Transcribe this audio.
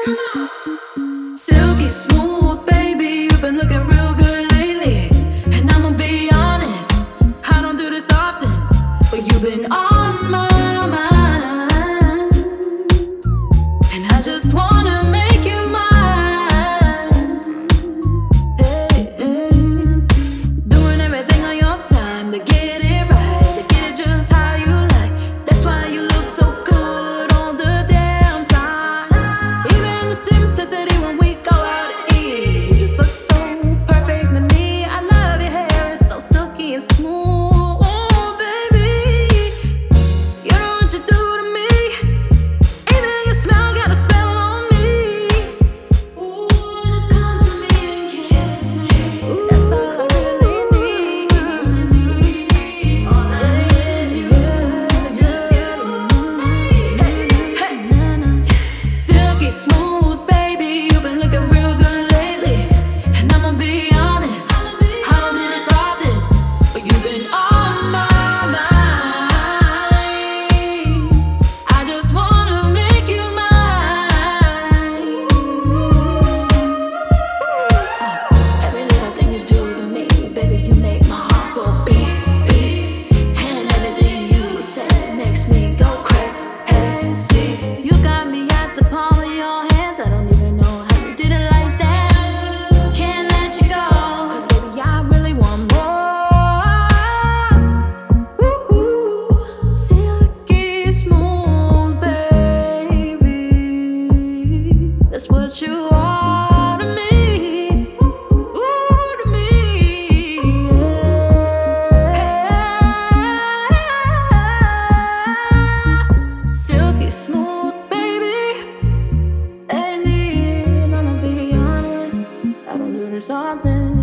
Silky smooth, baby, you've been looking real good lately. And I'ma be honest, I don't do this often, but you've been on my mind. And I just wanna make you mine. Hey, hey. Doing everything on your time to get it right, to get it just how you like. That's why you look so good all the damn time. Even the simplicity when we go out to eat, you just look so perfect to me. I love your hair, it's so silky and smooth. Oh, baby, you know what you do to me. Even your smell got a spell on me. Ooh, just come to me and kiss me. That's all I really need. All I need is you, just you. Hey, hey, silky smooth, baby, you've been looking real good lately. And I'ma be honest, I don't do this often, but you've been on my mind. I just wanna make you mine. Every little thing you do to me, baby, you make my heart go beat, beat. And everything you say makes me go crazy. You got me at the palm of your hands. I don't even know how you did it like that. Can't let you go, 'cause baby, I really want more. Ooh, silky smooth, baby. That's what you are to me. Ooh, to me. Yeah. Silky smooth, baby. And I'ma be honest, I don't do this often,